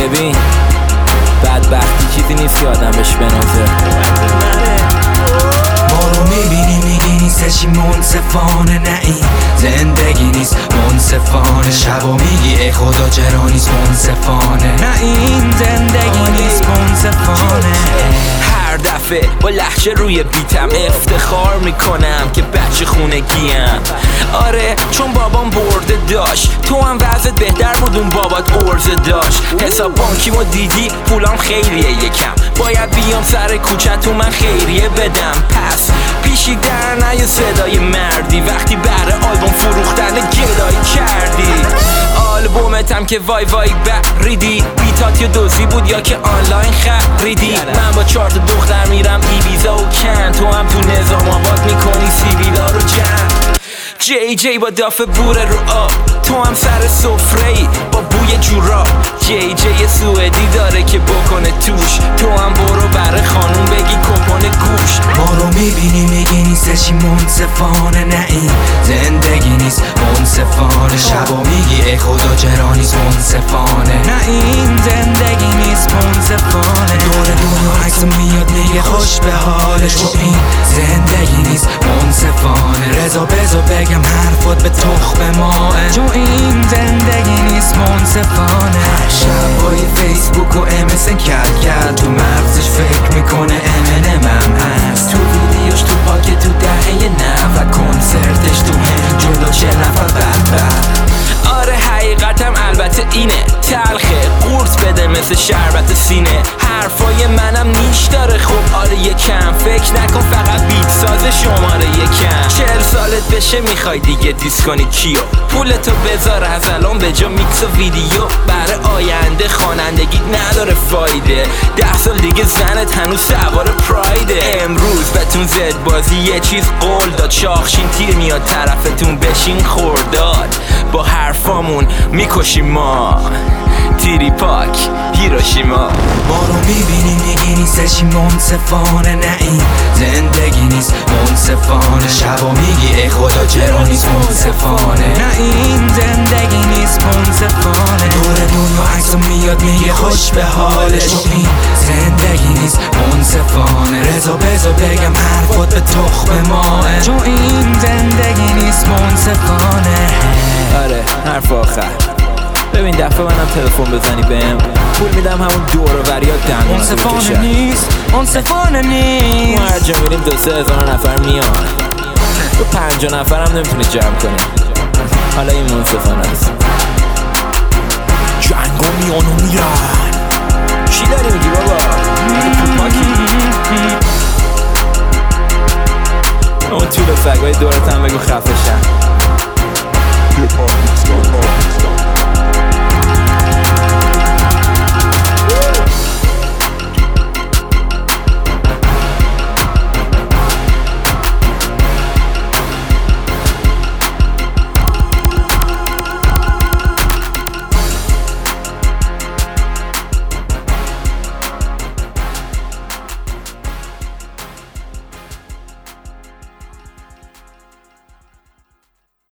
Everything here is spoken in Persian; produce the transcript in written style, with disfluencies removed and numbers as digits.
ببین بدبختی چیزی نیست که آدم بهش بنازه. ما رو میبینی میگی نیستشی منصفانه، نه این زندگی نیست منصفانه. شبا میگی ای خدا چرا نیست منصفانه، نه این زندگی نیست منصفانه. هر دفعه با لحجه روی بیتم افتخار میکنم که بچه خونگیم. آره چون بابام برده داشت، تو هم وضعت بهتر بود اون بابات ارزه داشت. حساب بانکیمو دیدی پولام خیلیه یکم، باید بیام سر کوچه تو من خیریه بدم. پس پیشی در نیا صدای مردی وقتی بره آلبوم فروختن گدایی کردی. آلبومتم که وای وای بریدی، بیتات یا دوزی بود یا که آنلاین خریدی. من با 4 تا دختر میرم ایبیزا و کن، تو هم تو نظام آباد میکنی سیبیلا رو جمع. جی جی با دافه بوره رو آب، تو هم سر سفره ای با بوی جورا. جی جی سوئدی داره که بکنه توش، تو هم برو بره خانوم بگی کپون گوش. ما رو میبینی میگی نیستشی منصفانه، نه این زندگی نیست منصفانه. شبا میگی ای خدا چرا نیست منصفانه، نه این زندگی نیست منصفانه. دور دنیا عکس میاد میگه خوش به حالش، تو این زندگی نیست منصفانه. رضا بزا بگم حرفات به تخم ماه، چون این زندگی نیست منصفانه. شبای فیسبوک و MSN کرد تو مغزش فکر میکنه M&M هست، تو ویدیوش تو پاکت تو دهه 90 کنسرتش تو هند جلو 40 نفر بدبخت. آره حقیقتم البته اینه، تلخه قورت بده مثل شربت سینه. حرفای منم نیش داره خب آره یکم، فکر نکن فقط بیت ساز شماره یکم. 40 سالت بشه میخوای دیگه دیس کنی کیو، پولتو بذار از الان به جا میکس و ویدیو. برای آینده خوانندگی نداره فایده، 10 سال دیگه زنت هنوز سوار پرایده. امروز بهتون زد بازی یه چیز قول داد، شاخشین تیر میاد طرفتون بشین خورداد. با حرفامون میکشیم ما تیری پاک هیروشیما. ما رو میبینی میگی نیستشی منصفانه، نه این زندگی نیست منصفانه. شبا میگی ای خدا چرا نیست منصفانه، نه این زندگی نیست منصفانه. دور دنیا عکسو میاد میگه خوش به حالش، تو این زندگی نیست منصفانه. رضا بزا بگم حرفات به تخم ماه، چون این زندگی نیست منصفانه. آره حرف آخر، ببین دفعه منم تلفن بزنی بهم پول میدم همون دور و وریا دنگانه منصفانه نیست منصفانه نیست. ما هر جا میریم 2-3 هزار نفر میان، تو 50 نفرم نمیتونی جمع کنی. حالا این منصفانه است. جنگو میان و میرن. چی داری میگی بابا؟ اون طول سگای دورت هم بگو خفشن.